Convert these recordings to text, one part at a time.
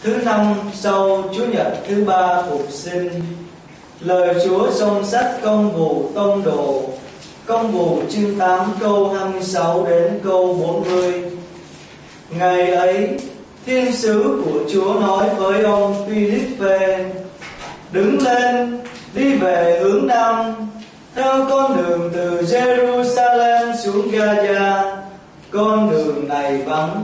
Thứ năm sau Chúa Nhật thứ ba phục sinh, lời Chúa trong sách Công vụ Tông Đồ, Công vụ chương 8 câu 26 đến câu 40. Ngày ấy, thiên sứ của Chúa nói với ông Philippe: đứng lên, đi về hướng Nam, theo con đường từ Jerusalem xuống Gaza. Con đường này vắng.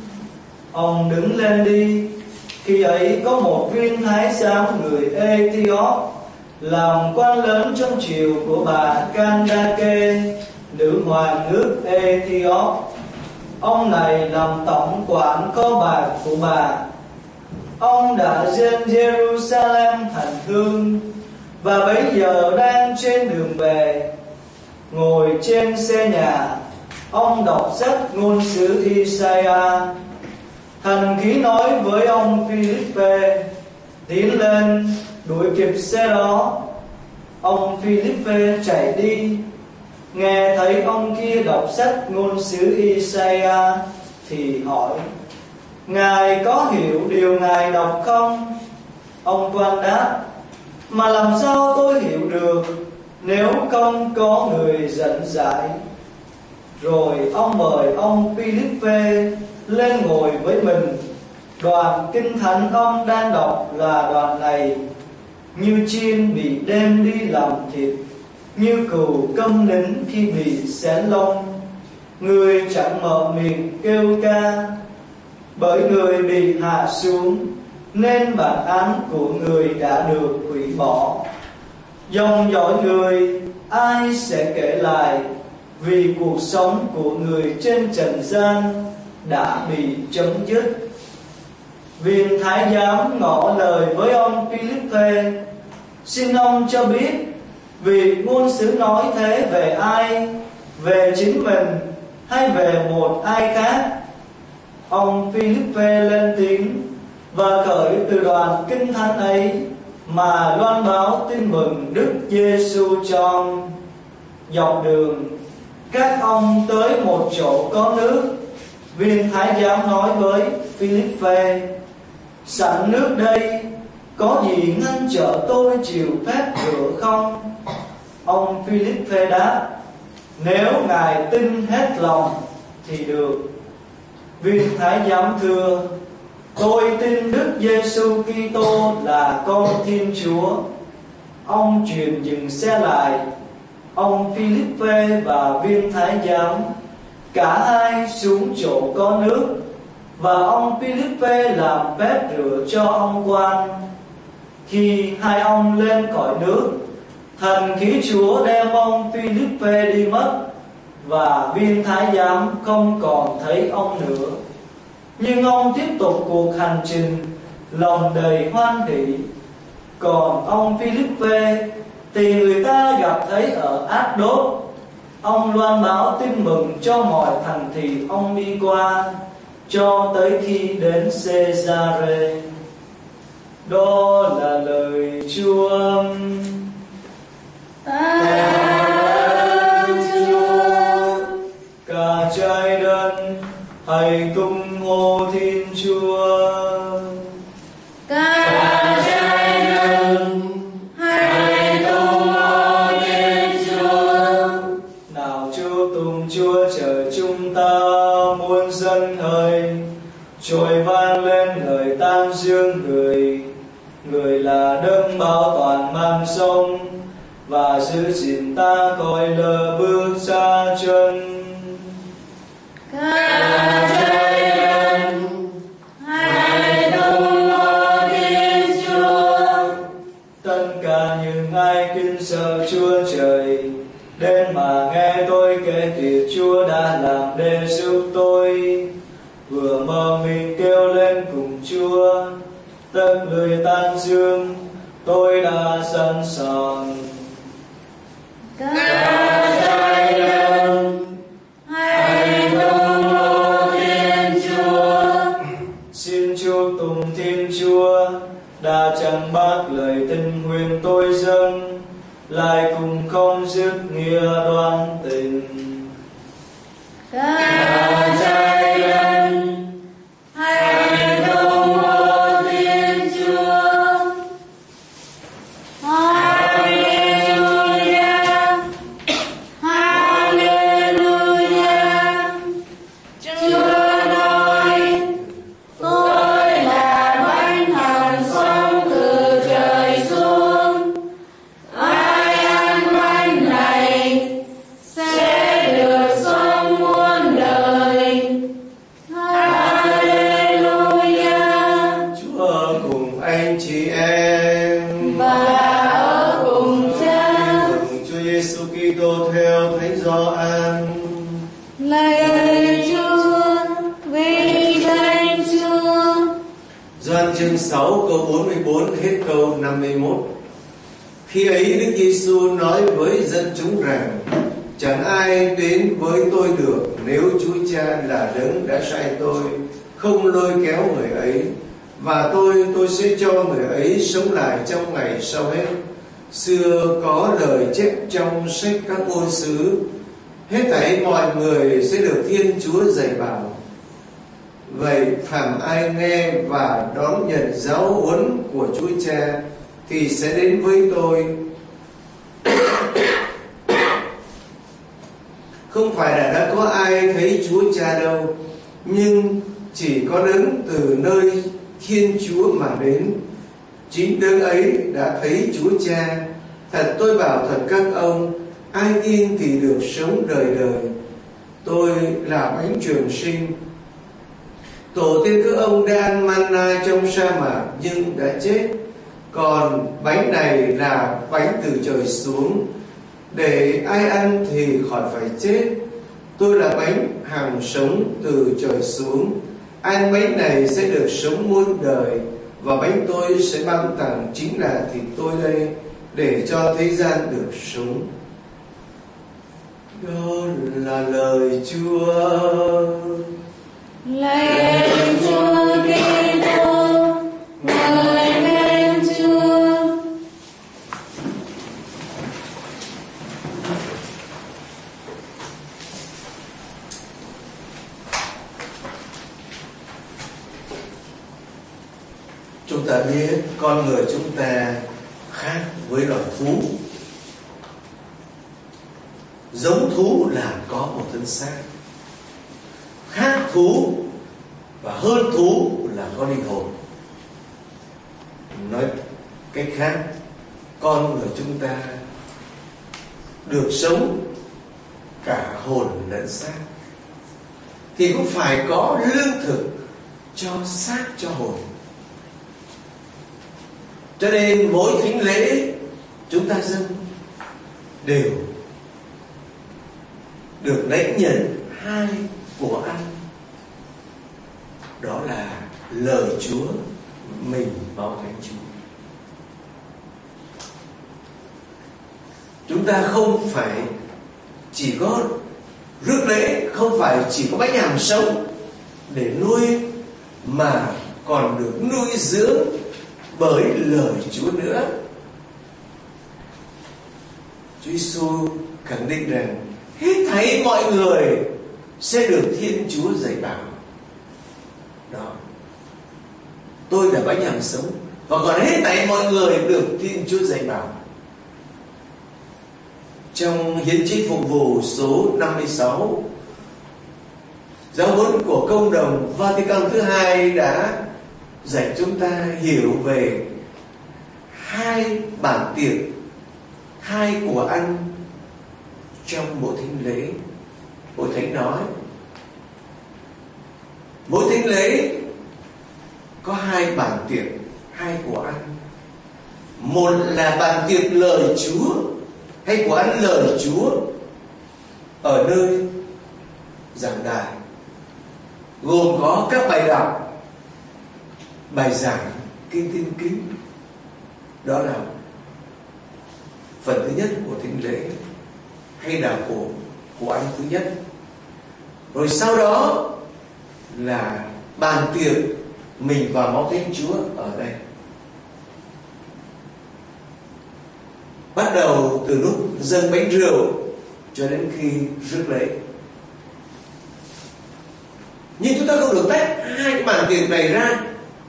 Ông đứng lên đi. Khi ấy có một viên thái giám người Ethiop, làm quan lớn trong triều của bà Candace, nữ hoàng nước Ethiop. Ông này làm tổng quản kho bạc của bà. Ông đã lên Jerusalem hành hương, và bấy giờ đang trên đường về. Ngồi trên xe nhà, ông đọc sách ngôn sứ Isaiah. Thần khí nói với ông Philippe: tiến lên, đuổi kịp xe đó. Ông Philippe chạy đi. Nghe thấy ông kia đọc sách ngôn sứ Isaiah thì hỏi: Ngài có hiểu điều Ngài đọc không? Ông quan đáp: mà làm sao tôi hiểu được nếu không có người dẫn giải? Rồi ông mời ông Philippe lên ngồi với mình. Đoạn kinh thánh ông đang đọc là đoạn này: như chiên bị đem đi làm thịt, như cừu câm nín khi bị xé lông, người chẳng mở miệng kêu ca, bởi người bị hạ xuống, nên bản án của người đã được hủy bỏ. Dòng dõi người ai sẽ kể lại, vì cuộc sống của người trên trần gian đã bị chấm dứt. Viên thái giám ngỏ lời với ông Philippe: xin ông cho biết, vị ngôn sứ nói thế về ai, về chính mình hay về một ai khác? Ông Philippe lên tiếng và khởi từ đoạn kinh thánh ấy mà loan báo tin mừng Đức Giêsu cho ông. Dọc đường, các ông tới một chỗ có nước. Viên thái giám nói với Philippe: sẵn nước đây, có gì ngăn trở tôi chịu phép rửa không? Ông Philippe đáp: nếu Ngài tin hết lòng thì được. Viên thái giám thưa: tôi tin Đức Giêsu Kitô là con Thiên Chúa. Ông truyền dừng xe lại. Ông Philippe và viên thái giám cả hai xuống chỗ có nước, và ông Philippe làm phép rửa cho ông quan. Khi hai ông lên khỏi nước, thần khí Chúa đem ông Philippe đi mất, và viên thái giám không còn thấy ông nữa. Nhưng ông tiếp tục cuộc hành trình lòng đầy hoan hỷ. Còn ông Philippe thì người ta gặp thấy ở Át-đốt. Ông loan báo tin mừng cho mọi thành thị ông đi qua, cho tới khi đến Cesare. Đó là lời Chúa. Cả trái đất hãy tung hô Thiên Chúa. Cả trái đất hãy tung hô Thiên Chúa. Nào chúc tụng Chúa chờ chúng ta muôn dân hỡi, trôi vang lên lời tán dương người. Người là đấng bảo toàn mang sông, và giữ gìn ta khỏi lỡ bước xa chân. Cả trái đất hãy tung hô Thiên Chúa. Tất cả những ai kính sợ Chúa trời, đến mà nghe tôi kể việc Chúa đã làm để giúp tôi. Vừa mở miệng kêu lên cùng Chúa, tất lời tán dương tôi đã sẵn sàng. Cả trái đất hãy tung hô Thiên Chúa. Xin chúc tụng Thiên Chúa đã chẳng bác lời tình nguyện tôi dâng, lại cùng không dứt nghĩa đoan tình. Cả trái đất hãy tung hô Gioan chương 6 câu 44 hết câu 51. Khi ấy Đức Giêsu nói với dân chúng rằng: chẳng ai đến với tôi được nếu Chúa Cha là đấng đã sai tôi không lôi kéo người ấy, và tôi sẽ cho người ấy sống lại trong ngày sau hết. Xưa có lời chép trong sách các ngôn sứ: hết thảy mọi người sẽ được Thiên Chúa dạy bảo. Vậy phàm ai nghe và đón nhận giáo huấn của Chúa Cha thì sẽ đến với tôi. Không phải là đã có ai thấy Chúa Cha đâu, nhưng chỉ có đấng từ nơi Thiên Chúa mà đến. Chính đấng ấy đã thấy Chúa Cha. Thật tôi bảo thật các ông, ai tin thì được sống đời đời. Tôi là bánh trường sinh. Tổ tiên các ông đã ăn manna trong sa mạc nhưng đã chết. Còn bánh này là bánh từ trời xuống, để ai ăn thì khỏi phải chết. Tôi là bánh hằng sống từ trời xuống. Ăn bánh này sẽ được sống muôn đời, và bánh tôi sẽ ban tặng chính là thịt tôi đây, để cho thế gian được sống. Đó là lời Chúa. Lạy Chúa Kitô, ngợi khen Chúa. Chúng ta biết con người chúng ta khác với loài thú. Giống thú là có một thân xác, khác thú và hơn thú là có linh hồn. Nói cách khác, con người chúng ta được sống cả hồn lẫn xác, thì cũng phải có lương thực cho xác cho hồn. Cho nên mỗi thánh lễ chúng ta dâng đều được lãnh nhận hai của ăn. Đó là lời Chúa, mình máu thánh Chúa. Chúng ta không phải chỉ có rước lễ, không phải chỉ có bánh hàm sống để nuôi, mà còn được nuôi dưỡng bởi lời Chúa nữa. Chúa Giêsu khẳng định rằng hết thảy mọi người sẽ được Thiên Chúa dạy bảo. Đó, tôi là bánh hàm sống, và còn hết thảy mọi người được Thiên Chúa dạy bảo. Trong hiến chí phục vụ số 56, giáo huấn của Công đồng Vatican thứ hai đã dạy chúng ta hiểu về hai bản tiệc, hai của ăn trong mỗi thánh lễ. Hội thánh nói mỗi thánh lễ có hai bản tiệc, hai của ăn. Một là bản tiệc lời Chúa, hay của ăn lời Chúa ở nơi giảng đài, gồm có các bài đọc, bài giảng, kinh tin kính. Đó là phần thứ nhất của thánh lễ, hay là của ăn thứ nhất. Rồi sau đó là bàn tiệc mình và máu thánh Chúa ở đây. Bắt đầu từ lúc dâng bánh rượu cho đến khi rước lễ. Nhưng chúng ta không được tách hai cái bàn tiệc này ra.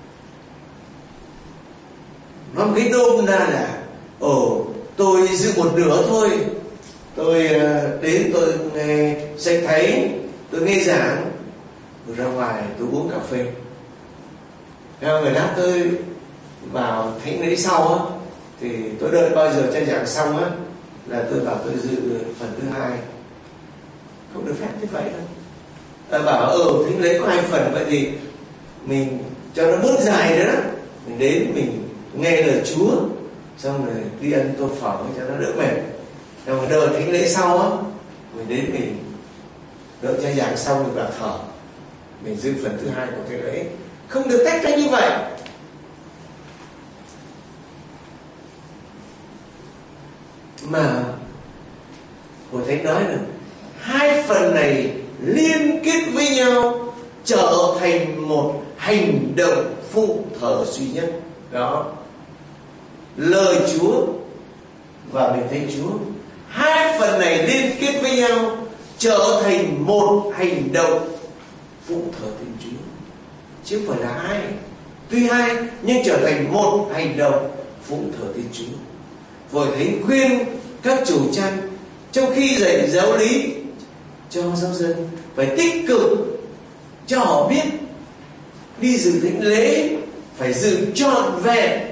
Nó một cái nôm na là tôi giữ một nửa thôi. Tôi đến tôi nghe sách thánh, tôi nghe giảng, rồi ra ngoài tôi uống cà phê. Rồi lát tôi vào thánh lễ sau á, thì tôi đợi bao giờ cha giảng xong á là tôi bảo tôi dự phần thứ hai. Không được phép như vậy đâu. Ta bảo thánh lễ có hai phần, vậy thì mình cho nó bớt dài nữa đó. Mình đến mình nghe lời Chúa, xong rồi đi ăn tô phở cho nó đỡ mệt. Rồi đợi thánh lễ sau á, mình đến mình đợi cha giảng xong rồi vào thờ, mình giữ phần thứ hai của thánh lễ. Không được tách ra như vậy. Mà Hội Thánh nói là hai phần này liên kết với nhau trở thành một hành động phụng thờ duy nhất. Đó, lời Chúa và mình thấy Chúa, hai phần này liên kết với nhau trở thành một hành động phụng thờ Thiên Chúa, chứ không phải là hai. Tuy hai nhưng trở thành một hành động phụng thờ Thiên Chúa. Hội Thánh khuyên các chủ chăn trong khi dạy giáo lý cho giáo dân phải tích cực cho họ biết đi dự thánh lễ phải dự trọn vẹn,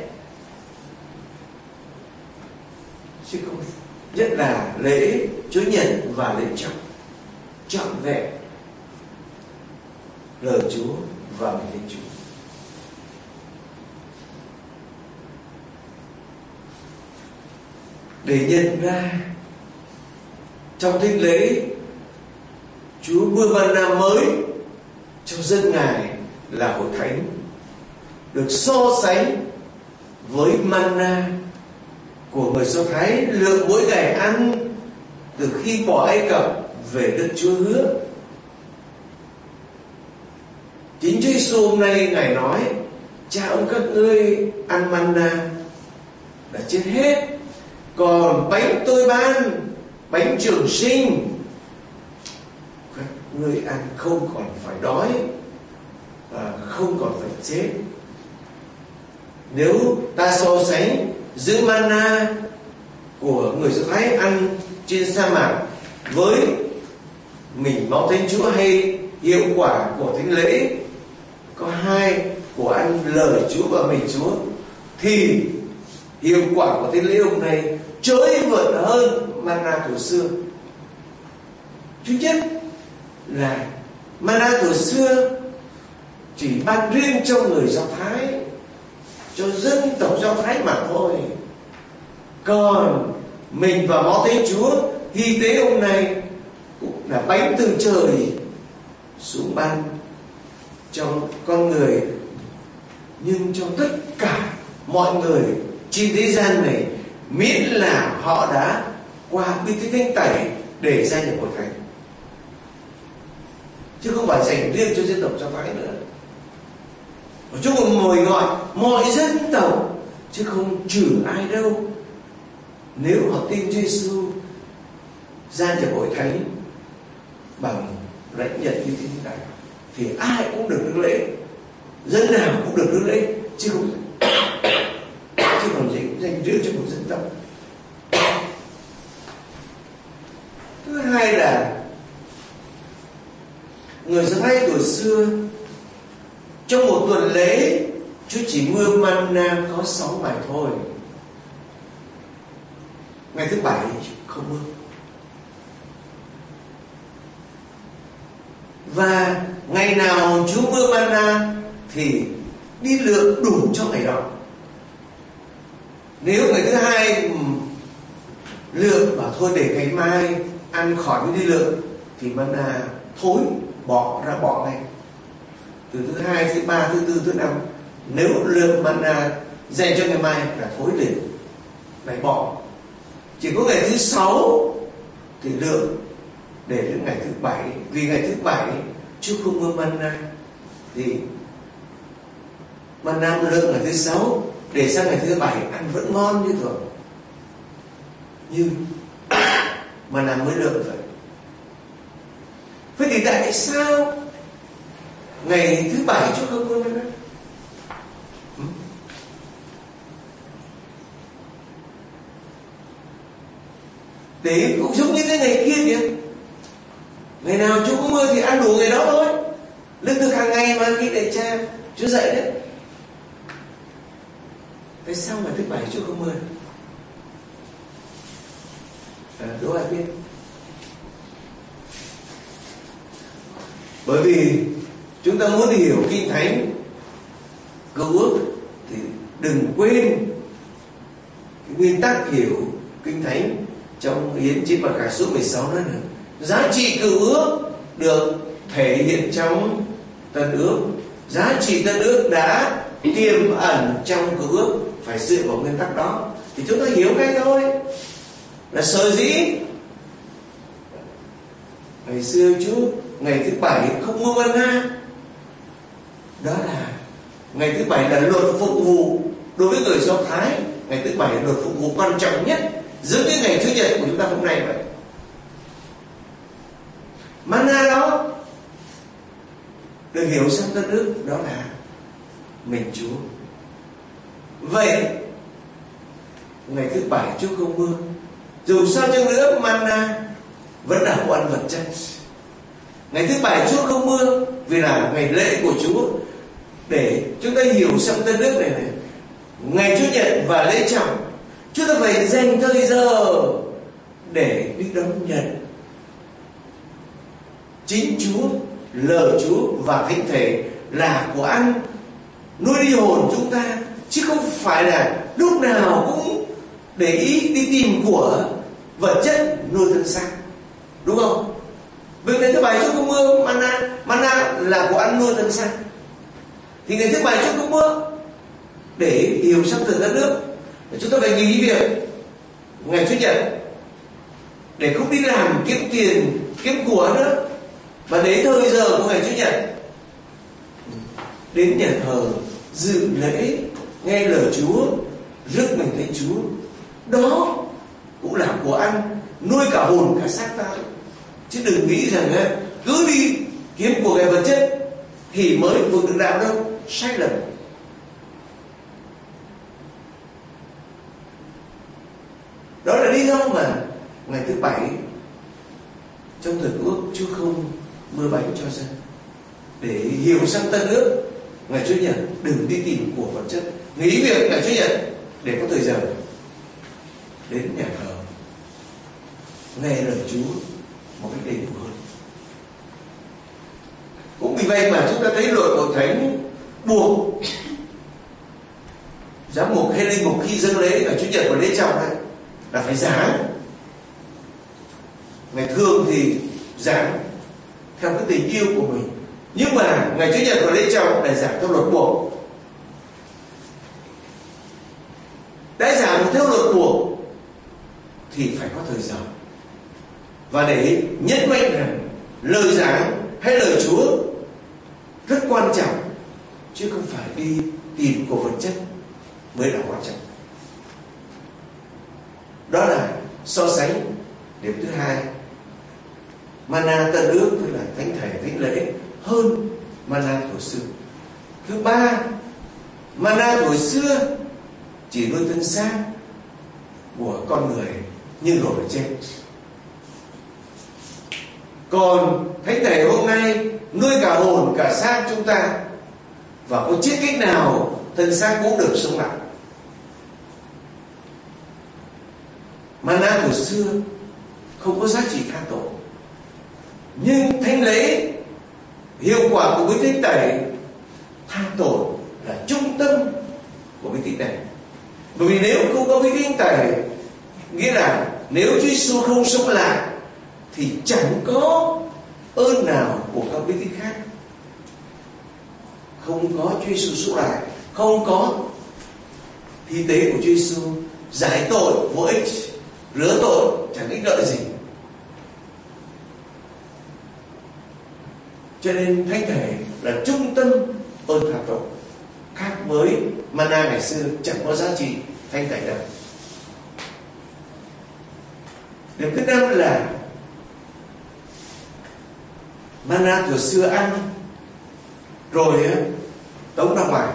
chứ không nhất là lễ Chúa Nhật và lễ trọng, trọn vẹn lời Chúa và mình thấy Chúa. Để nhận ra trong thánh lễ Chúa mưa manna mới cho dân Ngài là Hội Thánh được so sánh với manna của người Do Thái lượng mỗi ngày ăn từ khi bỏ Ai Cập về đất Chúa hứa. Chính Chúa Giêsu hôm nay Ngài nói: cha ông các ngươi ăn manna đã chết hết, còn bánh tôi ban, bánh trường sinh, các ngươi ăn không còn phải đói và không còn phải chết. Nếu ta so sánh giữa manna của người Do Thái ăn trên sa mạc với mình máu Thánh Chúa hay hiệu quả của thánh lễ có hai của ăn lời Chúa và mình Chúa, thì hiệu quả của thánh lễ hôm nay trỗi vượt hơn manna của xưa. Thứ nhất là manna của xưa chỉ ban riêng cho người Do Thái, cho dân tộc Do Thái mà thôi. Còn mình và máu Thánh Chúa hy tế hôm nay cũng là bánh từ trời xuống ban cho con người, nhưng cho tất cả mọi người trên thế gian này, miễn là họ đã qua bí tích thánh tẩy để gia nhập Hội Thánh, chứ không phải dành riêng cho dân tộc Do Thái nữa. Và Chúa còn mời gọi mọi dân tộc, chứ không trừ ai đâu. Nếu họ tin Chúa Giêsu gia nhập Hội Thánh bằng lãnh nhận bí tích thánh tẩy thì ai cũng được rước lễ, dân nào cũng được rước lễ, chứ không dành riêng cho một dân tộc. Thứ hai là người Do Thái tuổi xưa trong một tuần lễ Chúa chỉ mưa manna có 6 ngày thôi. Ngày thứ 7 không mưa. Và ngày nào Chúa mưa manna thì đi lượng đủ cho ngày đó. Nếu ngày thứ hai lượng bảo thôi để ngày mai ăn khỏi mới đi lượng thì manna thối, bỏ ngay. Từ thứ hai, thứ ba, thứ tư, thứ năm, nếu lượng manna dành cho ngày mai là thối liền, phải bỏ. Chỉ có ngày thứ 6 thì lượng để đến ngày thứ 7, vì ngày thứ 7 Chúa không mưa manna thì manna lượng ngày thứ 6 để sang ngày thứ 7 ăn vẫn ngon như thường, nhưng manna mới lượng vậy. Vậy thì tại sao ngày thứ 7 Chúa không mưa manna? Để cũng giống như cái ngày kia kìa, ngày nào Chúa có mưa thì ăn đủ ngày đó thôi, lương thực hàng ngày mà khi để cha Chúa dạy đấy. Tại sao ngày thứ 7 Chúa không mưa? Đố ai biết? Bởi vì chúng ta muốn hiểu Kinh Thánh Cựu Ước thì đừng quên cái nguyên tắc hiểu Kinh Thánh trong Hiến Chiết Mặc Khải số 16 nói là giá trị Cựu Ước được thể hiện trong Tân Ước. Giá trị Tân Ước đã tiềm ẩn trong Cựu Ước, phải dựa vào nguyên tắc đó thì chúng ta hiểu ngay thôi. là sở dĩ ngày xưa Chúa ngày thứ bảy không mua manna. Đó là ngày thứ bảy là luật phục vụ đối với người Do Thái. Ngày thứ bảy là luật phục vụ quan trọng nhất, giống như ngày Chủ nhật của chúng ta hôm nay vậy. Manna đó được hiểu sang Tân Ước đó là mình Chúa. Vậy ngày thứ bảy Chúa không mưa, dù sao chăng nữa manna vẫn là đồ ăn vật chất. Ngày thứ bảy Chúa không mưa vì là ngày lễ của Chúa. Để chúng ta hiểu sang Tân Ước này, ngày Chủ nhật và lễ trọng, chúng ta phải dành thời giờ để đi đón nhận chính Chúa, lời Chúa và thánh thể là của ăn nuôi đi hồn chúng ta, chứ không phải là lúc nào cũng để ý đi tìm của vật chất nuôi thân xác, đúng không? Vì ngày thứ bảy Chúa không mưa manna là của ăn nuôi thân xác, thì ngày thứ bảy Chúa không mưa để hiểu sang Tân Ước, chúng ta phải nghỉ việc ngày Chủ nhật để không đi làm kiếm tiền kiếm của nữa, mà để thời giờ của ngày Chủ nhật đến nhà thờ dự lễ, nghe lời Chúa, rước mình thấy Chúa. Đó cũng là của ăn nuôi cả hồn cả xác ta. Chứ đừng nghĩ rằng cứ đi kiếm của cái vật chất thì mới vượt được đạo đâu. Sai lầm. Đó là lý do mà ngày thứ bảy trong Tân Ước Chúa không mưa bánh cho dân. Để hiểu sang Tân Ước, ngày Chủ nhật đừng đi tìm của vật chất, nghỉ việc ngày Chủ nhật để có thời giờ đến nhà thờ nghe lời Chúa một cách đầy đủ hơn. Cũng vì vậy mà chúng ta thấy luật của Thánh buộc giám mục hay linh mục khi dâng lễ ở Chủ nhật và lễ trọng này là phải giảng. Ngày thường thì giảng theo cái tình yêu của mình, nhưng mà ngày Chủ nhật và lễ trọng là giảng theo luật buộc. Đã giảng theo luật buộc thì phải có thời giờ, và để nhấn mạnh rằng lời giảng hay lời Chúa rất quan trọng, chứ không phải đi tìm của vật chất mới là quan trọng. Đó là so sánh. Điểm thứ hai, manna Tân Ước tức là thánh thể thánh lễ hơn manna thuở xưa. Thứ ba, manna thuở xưa chỉ nuôi thân xác của con người nhưng rồi chết. Còn thánh thể hôm nay nuôi cả hồn cả xác chúng ta, và có chết cách nào thân xác cũng được sống lại. Manna của xưa không có giá trị tha tội, nhưng thánh lễ hiệu quả của cái thánh tẩy tha tội là trung tâm của cái thánh tẩy. Bởi vì nếu không có cái thánh tẩy, nghĩa là nếu Chúa Giêsu không sống lại thì chẳng có ơn nào của các bí tích khác. Không có Chúa Giêsu sống lại, không có thi tế của Chúa Giêsu giải tội vô ích, rửa tội chẳng ích lợi gì. Cho nên thánh thể là trung tâm ơn tha tội, khác với manna ngày xưa chẳng có giá trị thánh thể đâu. Điểm thứ năm là manna từ xưa ăn rồi tống ra ngoài,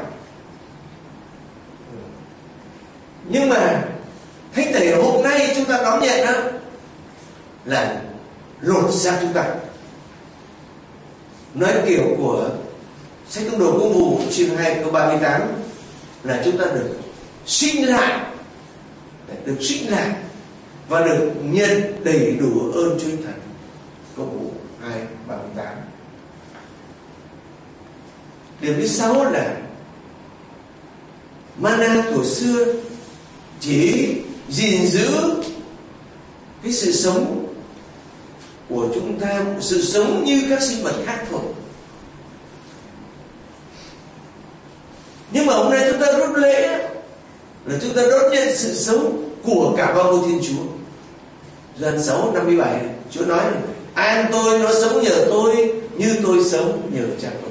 nhưng mà thánh thể hôm nay chúng ta đón nhận đó là lột xác chúng ta. Nói kiểu của sách Tông đồ Công vụ chương 2 câu 38 là chúng ta được sinh lại, được sinh lại và được nhận đầy đủ ơn Chúa Thần. Công vụ 2:38. Điểm thứ 6 là manna thuở xưa chỉ gìn giữ cái sự sống của chúng ta, sự sống như các sinh vật khác thôi. Nhưng mà hôm nay chúng ta đốt lễ là chúng ta đón nhận sự sống của cả ba ngôi Thiên Chúa. Gioan 6:57 Chúa nói ai ăn tôi nó sống nhờ tôi như tôi sống nhờ Cha tôi.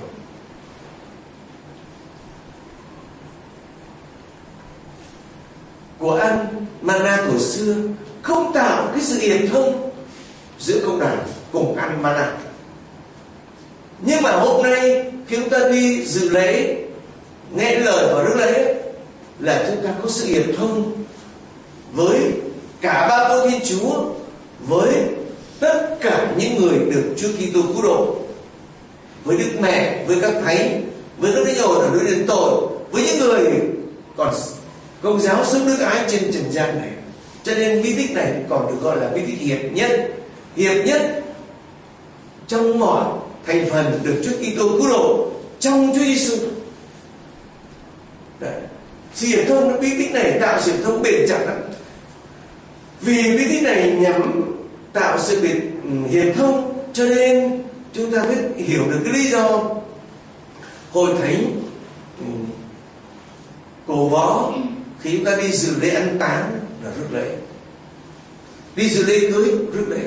Của ăn mana tuổi xưa không tạo cái sự hiệp thông giữa cộng đoàn cùng ăn mana. Nhưng mà hôm nay khi chúng ta đi dự lễ, nghe lời và rước lễ là chúng ta có sự hiệp thông với cả ba cô Thiên Chúa, với tất cả những người được Chúa Kitô cứu độ, với Đức Mẹ, với các thánh, với các thánh hồn ở nơi đền tội, với những người còn Công giáo sống nước ái trên trần gian này. Cho nên bí tích này còn được gọi là bí tích hiệp nhất trong mọi thành phần được Chúa Kitô cứu độ trong Chúa Giêsu. Sự hiệp thông bí tích này tạo sự hiệp thông bền chặt lắm. Vì bí tích này nhằm tạo sự hiệp thông, cho nên chúng ta biết hiểu được cái lý do Hội Thánh Cổ Võ khi chúng ta đi dự lễ ăn táng là rước lễ, đi dự lễ cưới rước lễ.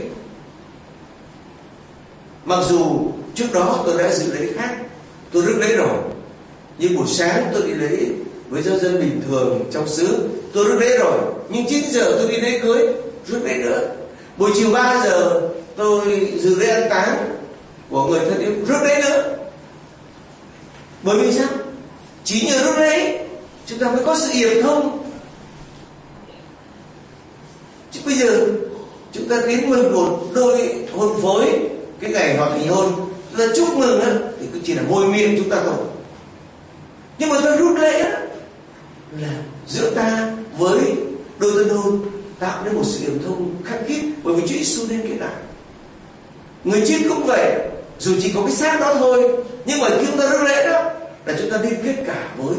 Mặc dù trước đó tôi đã dự lễ khác, tôi rước lễ rồi, nhưng buổi sáng tôi đi lễ với giáo dân bình thường trong xứ tôi rước lễ rồi, nhưng 9 giờ tôi đi lễ cưới rước lễ nữa. Buổi chiều 3 giờ tôi dự lễ ăn táng của người thân yêu rước lễ nữa. Bởi vì sao? Chỉ nhờ rước lễ chúng ta mới có sự hiệp thông. Chứ bây giờ chúng ta đến mừng một đôi hôn phối, cái ngày họ thành hôn, chúng ta chúc mừng á, thì cũng chỉ là môi miệng chúng ta thôi. Nhưng mà ta rước lễ á, là giữa ta với đôi tân hôn tạo nên một sự hiệp thông khăng khít, bởi vì Chúa Giêsu nên kết lại. Người chết cũng vậy, dù chỉ có cái xác đó thôi, nhưng mà khi chúng ta rước lễ đó là chúng ta liên kết cả với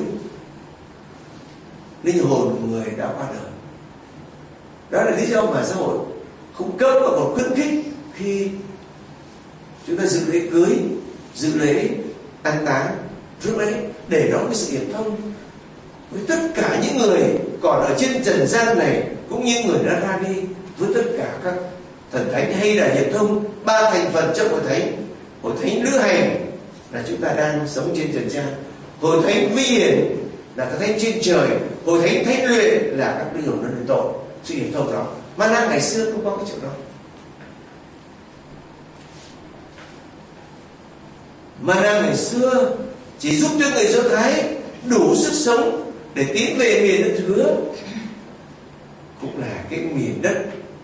linh hồn của người đã qua đời. Đó là lý do mà xã hội không cấp và còn khuyến khích khi chúng ta dự lễ cưới, dự lễ an táng, rước lễ để đó cái sự hiệp thông với tất cả những người còn ở trên trần gian này, cũng như người đã ra đi, với tất cả các thần thánh, hay là hiệp thông ba thành phần trong hội thánh lữ hành là chúng ta đang sống trên trần gian, hội thánh vi hiển là các thánh trên trời, hội thánh thánh luyện là các linh hồn nơi tội. Sự hiệp thông đó Ma-na ngày xưa không có cái chỗ đó. Ma-na ngày xưa chỉ giúp cho người Do Thái đủ sức sống để tiến về miền đất hứa, cũng là cái miền đất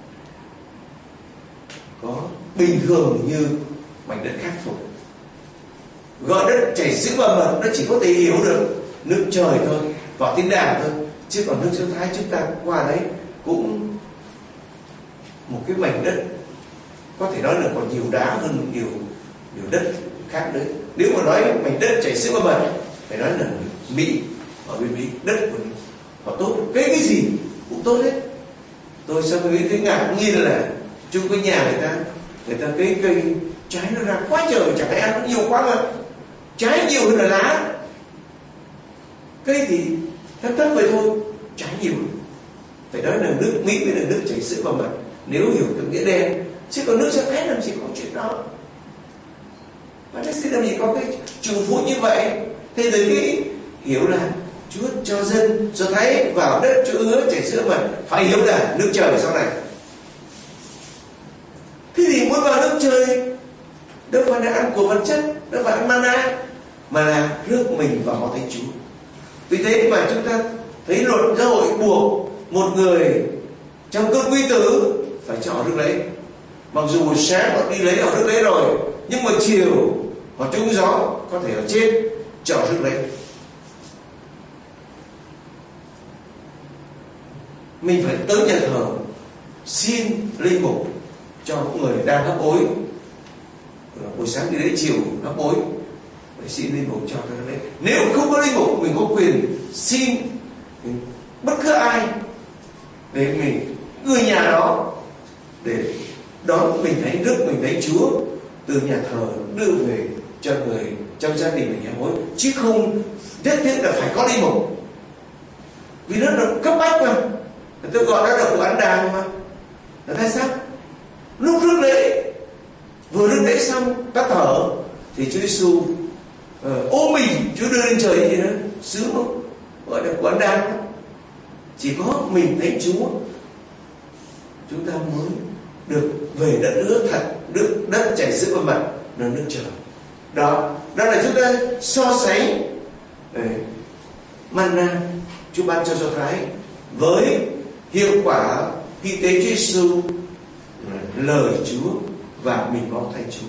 có bình thường như mảnh đất khác thôi. Gọi đất chảy sữa và mật nó chỉ có thể hiểu được nước trời thôi, vào thiên đàng thôi, chứ còn nước Do Thái chúng ta qua đấy cũng một cái mảnh đất có thể nói là còn nhiều đá hơn nhiều đất khác nữa. Nếu mà nói mảnh đất chảy sữa và mật phải nói là Mỹ, ở bên Mỹ đất của họ tốt, cái gì cũng tốt hết. Tôi sao mới thấy ngạc nhiên là chung cái nhà người ta cấy cây trái nó ra quá trời, chẳng ai ăn nó nhiều quá mà trái nhiều hơn là lá. Cây thì thấp vậy thôi, trái nhiều. Phải nói là nước Mỹ mới là nước chảy sữa và mật, nếu hiểu được nghĩa đen. Chứ còn nước Do Thái làm gì có chuyện đó. Và nó sẽ làm gì có cái trù phú như vậy. Thế rồi cái hiểu là Chúa cho dân Do Thái vào đất Chúa hứa chảy sữa mật, phải hiểu là nước trời sau này. Thế thì muốn vào nước trời đâu phải là ăn của vật chất, đâu phải ăn mana, mà là rước mình vào máu Thánh Chúa. Vì thế mà chúng ta thấy luật giáo hội buộc một người trong cơn nguy tử phải cho họ rước lễ. Mặc dù buổi sáng họ đi lấy họ rước lễ rồi, nhưng mà chiều họ trúng gió có thể họ chết, cho họ rước lễ. Mình phải tới nhà thờ xin linh mục cho những người đang hấp hối, buổi sáng đi lễ chiều hấp hối để xin linh mục cho cái lễ. Nếu không có linh mục, mình có quyền xin bất cứ ai để mình người nhà đó để đón mình thấy Đức, mình thấy Chúa từ nhà thờ đưa về cho người trong gia đình mình hấp hối, chứ không nhất thiết là phải có linh mục. Vì nó được cấp bách mà, tôi gọi đó là vụ án đàng mà, là tại sao? Lúc rước lễ, vừa rước lễ xong tắt thở thì Chúa Giêsu ôm mình, Chúa đưa lên trời gì đó, sướng không? Gọi là quán đan. Chỉ có mình Thánh Chúa chúng ta mới được về đất hứa thật, được đất chảy sữa và mật là nước trời. Đó là chúng ta so sánh manna Chúa ban cho Do Thái với hiệu quả khi tế Chúa Giêsu, lời Chúa và mình có Thánh Chúa.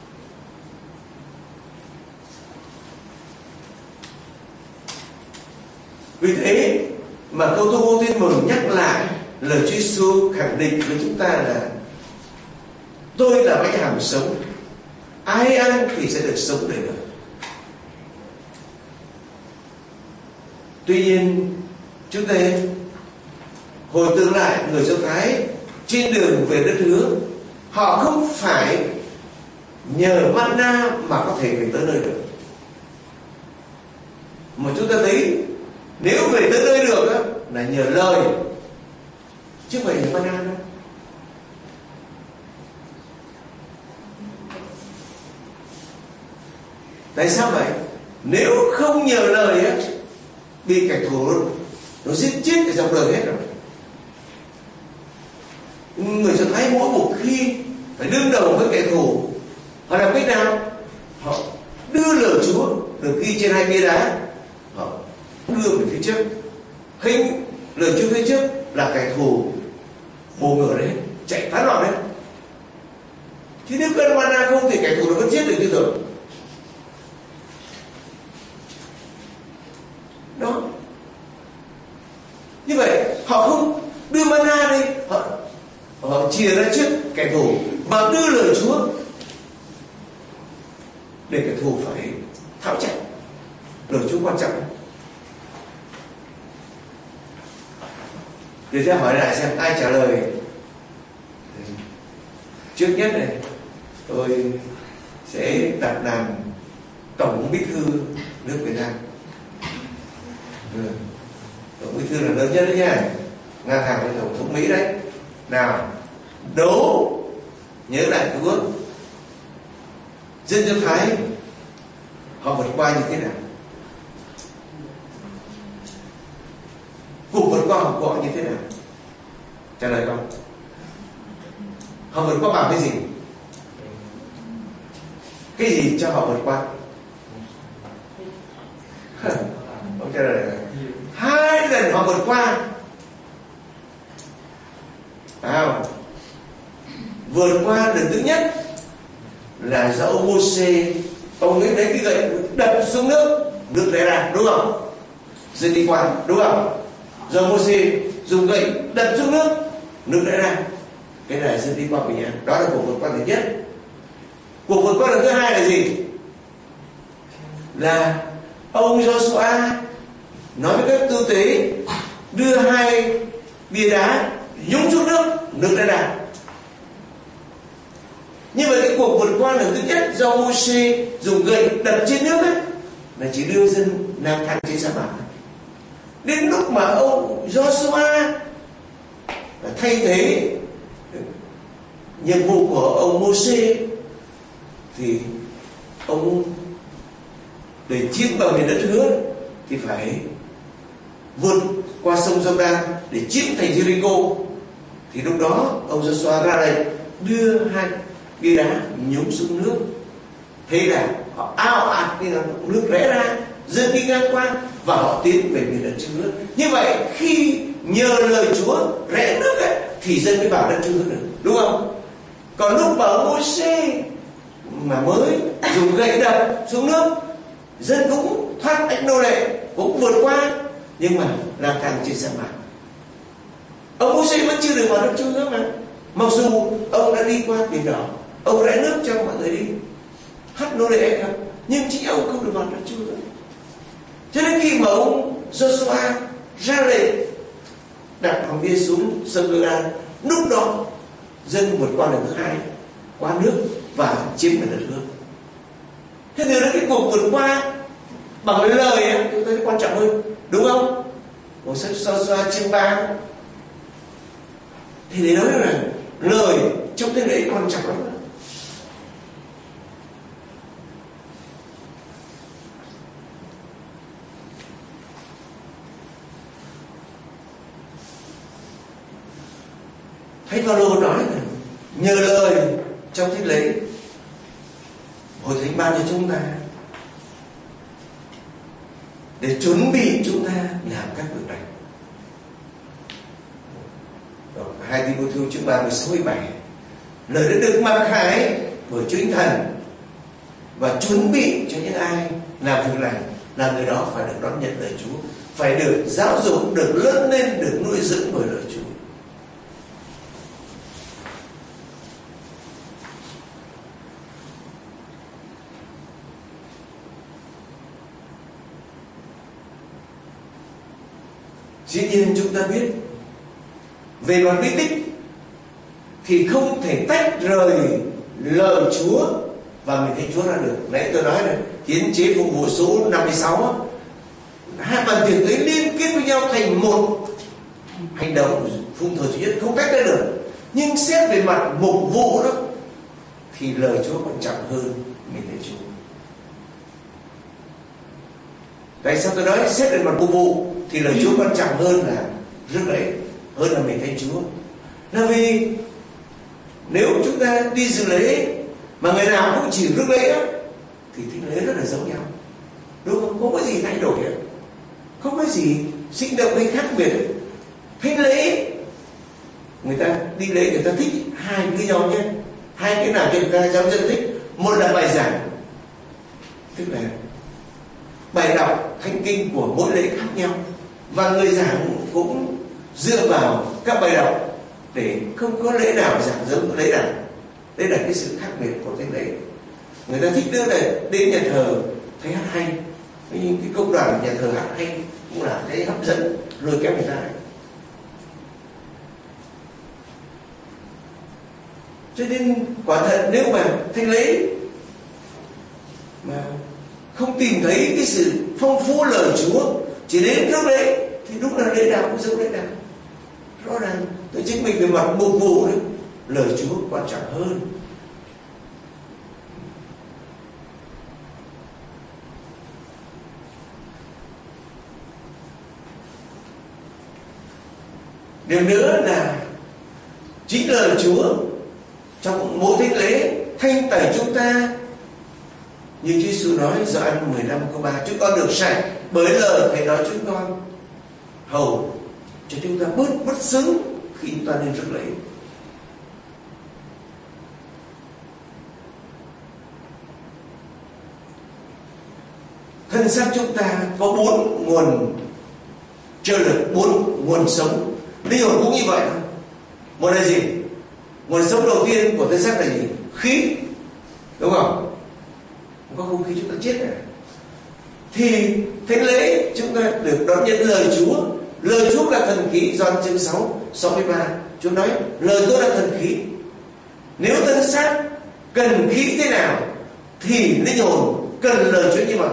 Vì thế mà câu thông ngôn tin mừng nhắc lại lời Chúa Giêsu khẳng định với chúng ta là tôi là bánh hàm sống, ai ăn thì sẽ được sống đời đời. Tuy nhiên chúng ta hồi tưởng lại người Do Thái trên đường về đất hứa, họ không phải nhờ manna mà có thể về tới nơi được. Mà chúng ta thấy nếu về tới nơi được á, là nhờ lời chứ không phải nhờ manna đâu. Tại sao vậy? Nếu không nhờ lời á, bị kẻ thù nó giết chết ở dòng đời hết rồi. Người Do Thái mỗi một khi phải đương đầu với kẻ thù, họ làm cách nào? Họ đưa lời Chúa được ghi trên hai bia đá, họ đưa về phía trước, hình lời Chúa phía trước là kẻ thù bồ ngửa đấy, chạy tán loạn đấy. Chứ nếu cơn manna không thì kẻ thù nó vẫn giết được như thường. Đó. Như vậy họ không đưa manna đi, họ chìa ra trước kẻ thù và đưa lời Chúa để kẻ thù phải tháo chạy. Lời Chúa quan trọng. Thì sẽ hỏi lại xem ai trả lời trước nhất này. Tôi sẽ đặt làm Tổng Bí thư nước Việt Nam. Tổng Bí thư là lớn nhất đấy nha, ngang hàng với Tổng thống Mỹ đấy. Nào, đố nhớ lại Chúa, dân Do Thái họ vượt qua như thế nào? Cuộc vượt qua của họ như thế nào? Trả lời con. Họ vượt qua bằng cái gì? Cái gì cho họ vượt qua? Không trả lời được. 2 lần họ vượt qua. Vượt qua lần thứ nhất là do ông Mô-xê, ông ấy lấy cái gậy đập xuống nước, nước rẽ ra, đúng không? Dân đi qua, đúng không? Do Mô-xê dùng gậy đập xuống nước, nước rẽ ra. Cái này là dân đi qua bình an. Đó là cuộc vượt qua thứ nhất. Cuộc vượt qua lần thứ hai là gì? Là ông Joshua nói với các tư tế đưa 2 bia đá nhúng xuống nước, nước rẽ ra. Như vậy cái cuộc vượt qua lần thứ nhất do Mô-xê dùng gậy đập trên nước ấy, là chỉ đưa dân lang thang trên sa mạc. Đến lúc mà ông Joshua thay thế nhiệm vụ của ông Mô-xê thì ông để chiếm vào miền đất hứa thì phải vượt qua sông Giô-đan để chiếm thành Jericho. Thì lúc đó ông Joshua ra lệnh đưa 2 bia đá nhúng xuống nước. Thế là họ ao ạt như là nước rẽ ra, dân đi ngang qua và họ tiến về miền đất Chúa. Như vậy khi nhờ lời Chúa rẽ nước ấy, thì dân mới vào đất Chúa được, đúng không? Còn lúc mà Mô-xê mà mới dùng gậy đập xuống nước, dân cũng thoát ách nô lệ, cũng vượt qua, nhưng mà lang thang trên sa mạc. Ông Mô-xê vẫn chưa được vào đất Chúa mà. Mặc dù ông đã đi qua biển đỏ, ông rẽ nước cho mọi người đi, hắt nô lệ không, nhưng chính ông không được vào đất Chúa. Cho nên khi mà ông Joshua ra lệnh đặt hòn bia xuống sông Giô-đan, lúc đó dân vượt qua lần thứ 2, qua nước và chiếm miền đất hứa. Thế từ đó cái cuộc vượt qua bằng lời ấy, chúng ta quan trọng hơn, đúng không? Một sách Joshua chương 3 thì để nói là lời trong thánh lễ quan trọng lắm. Thánh Phaolô nói là nhờ lời trong thánh lễ Hội Thánh ban cho chúng ta để chuẩn bị chúng ta làm các việc này. 2 Ti-mô-thêu chương 3:16-17, lời đã được mặc khải bởi Chúa Thánh Thần và chuẩn bị cho những ai làm việc này là người đó phải được đón nhận lời Chúa, phải được giáo dục, được lớn lên, được nuôi dưỡng bởi lời Chúa. Dĩ nhiên chúng ta biết về mặt bí tích thì không thể tách rời lời Chúa và mình thấy Chúa ra được. Nãy tôi nói là hiến chế phục vụ số 56, hai bàn tiệc ấy liên kết với nhau thành một hành động phụng thờ duy nhất, không tách ra được. Nhưng xét về mặt mục vụ đó thì lời Chúa quan trọng hơn mình thấy Chúa. Tại sao tôi nói xét về mặt mục vụ thì lời Chúa quan trọng hơn là rước lễ, hơn là mình thấy Chúa? Là vì nếu chúng ta đi dự lễ mà người nào cũng chỉ rước lễ đó, thì thánh lễ rất là giống nhau, đúng không? Không có gì thay đổi hết, không có gì sinh động hay khác biệt. Thánh lễ người ta đi lễ người ta thích hai cái nhau nhé, hai cái nào cho người ta giáo dân thích. Một là bài giảng, tức là bài đọc thánh kinh của mỗi lễ khác nhau, và người giảng cũng dựa vào các bài đọc để không có lễ nào giảng giống lễ nào. Đây là cái sự khác biệt của thánh lễ. Người ta thích đưa này đến nhà thờ thấy hát hay, nhưng cái công đoàn nhà thờ hát hay cũng là cái hấp dẫn lôi kéo người ta. Cho nên quả thật nếu mà thánh lễ mà không tìm thấy cái sự phong phú lời Chúa, chỉ đến rước lễ thì đúng là lễ nào cũng giống lễ nào. Rõ ràng tôi chứng minh về mặt mục vụ đấy, lời Chúa quan trọng hơn. Điều nữa là chính lời Chúa trong mỗi thánh lễ thanh tẩy chúng ta. Như Chúa Giêsu nói Gioan 15:3, chúng con được sạch bởi lời Thầy nói chúng con, hầu cho chúng ta bớt bất xứng khi chúng ta nên rước lễ. Thân xác chúng ta có 4 nguồn trợ lực, 4 nguồn sống. Linh hồn cũng như vậy. Một là gì? Nguồn sống đầu tiên của thân xác là gì? Khí, đúng không? Không có không khí chúng ta chết rồi. Thì thánh lễ chúng ta được đón nhận lời Chúa. Lời Chúa là thần khí. Gioan chương 6:63, Chúa nói lời tôi là thần khí. Nếu thân xác cần khí thế nào thì linh hồn cần lời Chúa như vậy.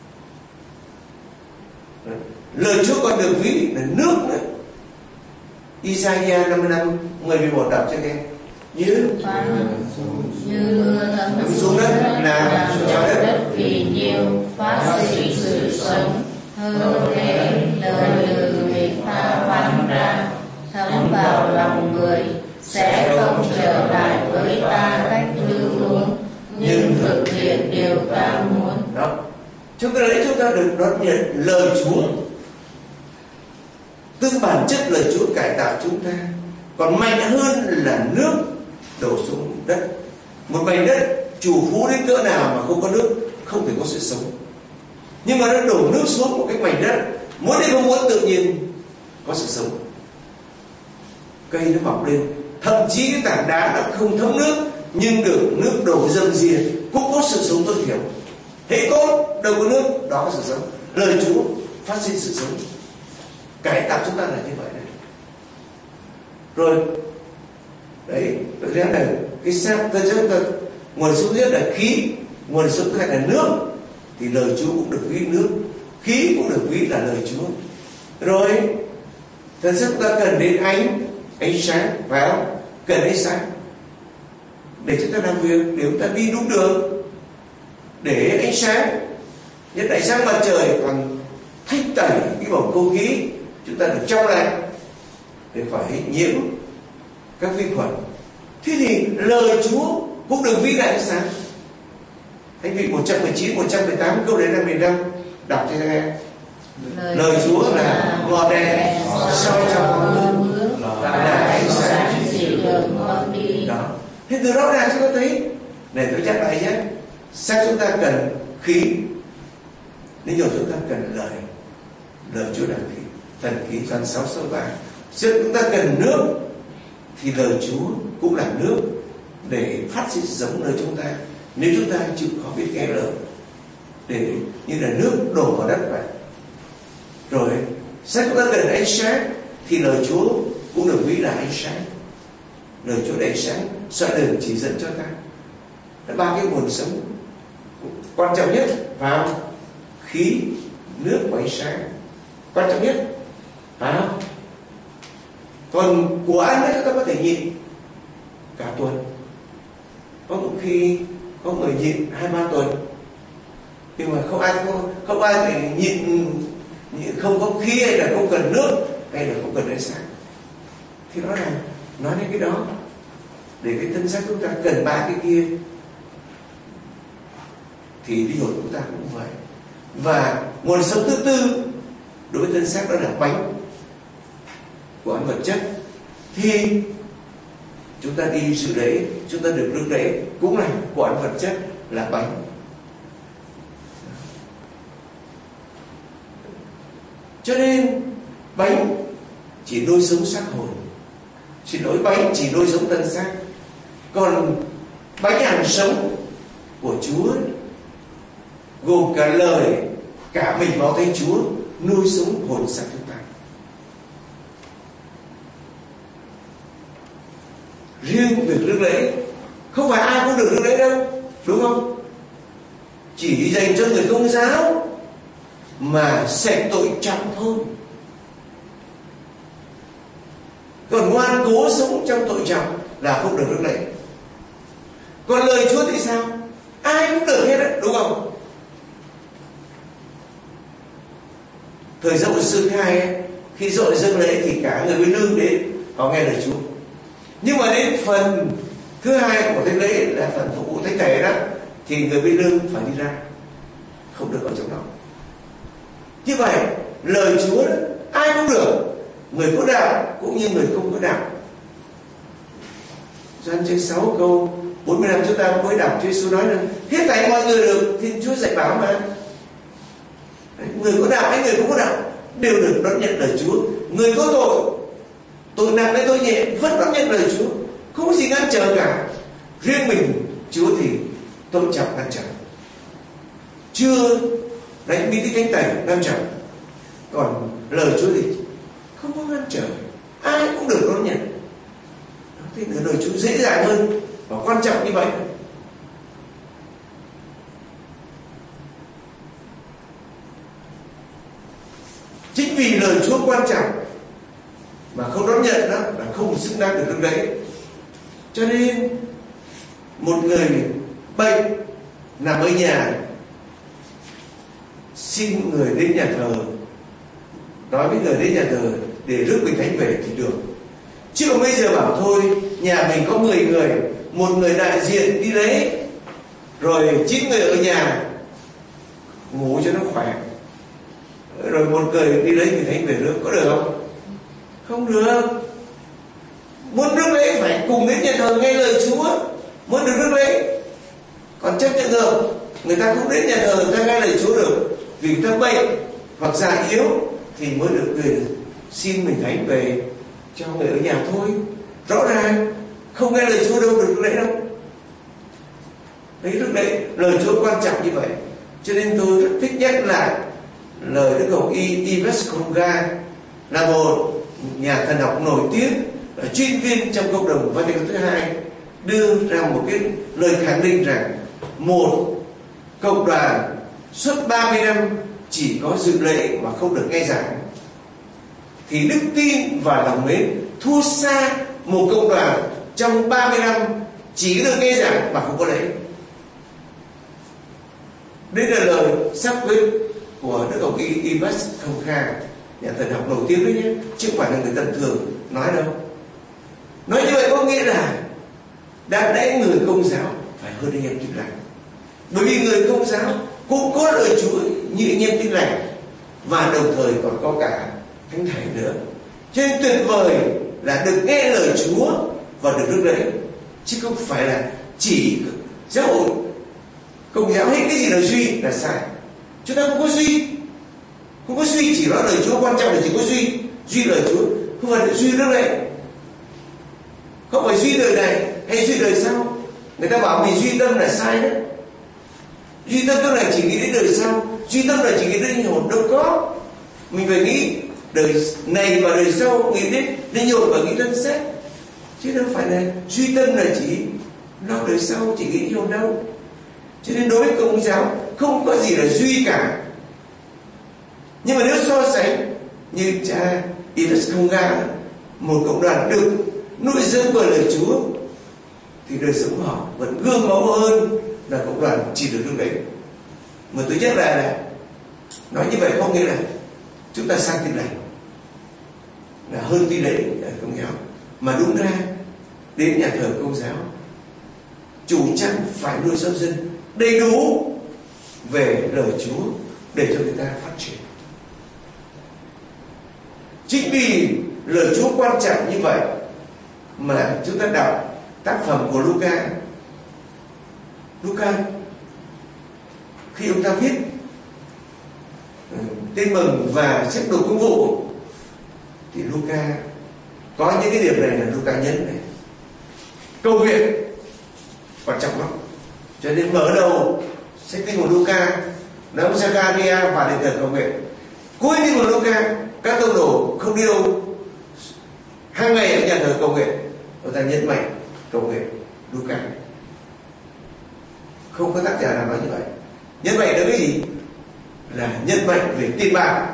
Lời Chúa còn được ví là nước nữa. Isaiah 55:11 đọc cho nghe. Như mưa thấm xuống đất làm cho đất vì nhiều, phát sinh sự sống. Hơn thế lời từ miệng ta phán ra, thấm vào lòng người, sẽ không trở lại với ta cách lưu luôn, nhưng thực hiện điều ta muốn. Đó. Chúng ta được đón nhận lời Chúa. Tương bản chất lời Chúa cải tạo chúng ta, còn mạnh hơn là nước đổ xuống đất. Một mảnh đất chủ phú đến cỡ nào mà không có nước, không thể có sự sống. Nhưng mà nó đổ nước xuống một cái mảnh đất, muốn hay không muốn tự nhiên có sự sống. Cây nó mọc lên, thậm chí cái tảng đá nó không thấm nước, nhưng được nước đổ dâng dìa cũng có sự sống tối thiểu. Thế cốt đâu có nước, đó có sự sống. Lời Chúa phát sinh sự sống, cải tạo chúng ta là như vậy đấy. Rồi đấy, tôi nói là cái xác ta nguồn sống nhất là khí, nguồn sống thứ hai là nước, thì lời Chúa cũng được ví nước, khí cũng được ví là lời Chúa. Rồi thân xác ta cần đến ánh sáng, phải không? Cần ánh sáng. để chúng ta làm việc, để chúng ta đi đúng đường, để ánh sáng, nhất ánh sáng mặt trời còn thanh tẩy cái bầu không khí chúng ta được trong lành để khỏi nhiễm các vi khuẩn. Thế thì lời Chúa cũng được vĩ đại ánh sáng. Thánh vị 119, 118 câu đấy là 15 đọc cho nghe. Lời Chúa là ngọn đèn soi trong con bước, là ánh sáng chỉ đường con đi. Đó. Thế từ đó ra chúng ta thấy, này tôi nhắc lại nhé, sao chúng ta cần khí? Nếu như chúng ta cần lời Chúa là khí, thần khí Psalm 6:3. Chứ chúng ta cần nước thì lời Chúa cũng là nước để phát sinh giống nơi chúng ta. Nếu chúng ta chịu khó biết nghe lời, để như là nước đổ vào đất vậy. Rồi sao chúng ta cần ánh sáng thì lời Chúa cũng được ví là ánh sáng. Lời Chúa là ánh sáng soi đường chỉ dẫn cho ta. Đó, ba cái nguồn sống quan trọng nhất vào khí, nước và ánh sáng quan trọng nhất, phải không? Còn của ăn đấy chúng ta có thể nhịn cả tuần, có một khi có người nhịn 2-3 tuần, nhưng mà không ai phải nhịn không có khí hay là không cần nước hay là không cần ánh sáng. Thì đó là nói đến cái đó để cái thân xác chúng ta cần ba cái kia thì linh hồn chúng ta cũng vậy. Và nguồn sống thứ tư đối với thân xác đó là bánh của ăn vật chất. Thì chúng ta đi dự lễ, chúng ta được rước lễ cũng là của ăn vật chất là bánh. Cho nên bánh chỉ nuôi sống xác hồn, bánh chỉ nuôi sống thân xác. Còn bánh hàng sống của Chúa gồm cả lời, cả mình vào tay Chúa, nuôi sống hồn xác chúng ta. Riêng việc rước lễ không phải ai cũng được rước lễ đâu, đúng không? Chỉ dành cho người Công giáo mà sạch tội trọng thôi. Còn ngoan cố sống trong tội trọng là không được rước lễ. Còn lời Chúa thì sao? Ai cũng được hết đấy, đúng không? Thời dậu sơ khai ấy, khi dội dâng lễ thì cả người bên lương đến họ nghe lời Chúa. Nhưng mà đến phần thứ hai của thánh lễ là phần phục vụ thánh thể đó, thì người bên lương phải đi ra, không được ở trong đó. Như vậy lời Chúa đó, ai cũng được, người có đạo cũng như người không có đạo. Gioan chương 6 câu 45 chúng ta mới đọc, Chúa Giêsu nói là hết thảy mọi người được, thì Chúa dạy bảo mà. Người có đạo hay người không có đạo đều được đón nhận lời Chúa. Người có tội nặng hay tội nhẹ vẫn đón nhận lời Chúa, không có gì ngăn trở cả. Riêng mình Chúa thì tôn trọng ngăn trở, chưa đánh bí tích thánh tẩy ngăn trở. Còn lời Chúa thì không có ngăn trở, ai cũng được đón nhận. Thế nên lời Chúa dễ dàng hơn và quan trọng như vậy. Chính vì lời Chúa quan trọng mà không đón nhận đó là không xứng đáng được rước lễ. Cho nên một người bệnh nằm ở nhà xin người đến nhà thờ, nói với người đến nhà thờ để rước bình thánh về thì được. Chứ còn bây giờ bảo thôi nhà mình có 10 người, một người đại diện đi lễ, rồi 9 người ở nhà ngủ cho nó khỏe, rồi một người đi lấy bình thánh về rước, có được không? Không được. Muốn rước lễ phải cùng đến nhà thờ nghe lời Chúa muốn được rước lễ. Còn trong trường hợp người ta không đến nhà thờ người ta nghe lời Chúa được, vì người ta bệnh hoặc già yếu thì mới được người xin bình thánh về cho người ở nhà thôi. Rõ ràng không nghe lời Chúa đâu được rước lễ đâu. Đấy, rước lễ lời Chúa quan trọng như vậy. Cho nên tôi rất thích nhất là lời Đức Hồng Y Yves Conga, là một nhà thần học nổi tiếng, là chuyên viên trong cộng đồng Vatican thứ hai, đưa ra một cái lời khẳng định rằng một cộng đoàn suốt 30 năm chỉ có dự lễ mà không được nghe giảng thì đức tin và lòng mến thua xa một cộng đoàn trong 30 năm chỉ được nghe giảng mà không có lễ. Đây là lời xác quyết của Đức ông Yves Thongkha, nhà thần học nổi tiếng đấy nhé, chứ không phải là người tầm thường nói đâu. Nói như vậy có nghĩa là đáng lẽ người Công giáo phải hơn anh em Tin Lành, bởi vì người Công giáo cũng có lời Chúa như anh em Tin Lành, và đồng thời còn có cả Thánh Thể nữa. Cho nên tuyệt vời là được nghe lời Chúa và được rước lễ, chứ không phải là chỉ giáo hội Công giáo hết cái gì là duy là sai. Chúng ta không có suy chỉ nói lời Chúa, quan trọng là chỉ có duy lời Chúa, không phải là duy rước lễ, không phải duy đời này hay duy đời sau. Người ta bảo mình duy tâm là sai đấy. Duy tâm tức là chỉ nghĩ đến đời sau, duy tâm là chỉ nghĩ đến linh hồn. Đâu có, mình phải nghĩ đời này và đời sau, nghĩ đến linh hồn và nghĩ đến xác, chứ đâu phải là duy tâm là chỉ lo đời sau, chỉ nghĩ linh hồn đâu. Cho nên đối với Công giáo không có gì là duy cả. Nhưng mà nếu so sánh như cha Yves Thongkha, một cộng đoàn được nuôi dưỡng bởi lời Chúa, thì đời sống của họ vẫn gương mẫu hơn là cộng đoàn chỉ được rước lễ. Mà tôi nhất là nói như vậy không nghĩa là chúng ta sang Tin Lành là hơn Tin Lành ở Công giáo, mà đúng ra đến nhà thờ Công giáo chủ chăn phải nuôi giáo dân đầy đủ về lời Chúa để cho người ta phát triển. Chính vì lời Chúa quan trọng như vậy mà chúng ta đọc tác phẩm của Luca. Khi ông ta viết Tin Mừng và sách Đồ Công vụ thì Luca có những cái điểm này là Luca nhấn này. Cầu nguyện quan trọng lắm, cho nên mở đầu sách Tin Mừng Luca là ông Zakaria và đền thờ cầu nguyện. Cuối Tin Mừng Luca các tông đồ không đi đâu, hàng ngày ở nhà thờ cầu nguyện, ông ta nhấn mạnh cầu nguyện. Luca không có tác giả nào nói như vậy. Nhấn mạnh là cái gì? Là nhấn mạnh về tiền bạc.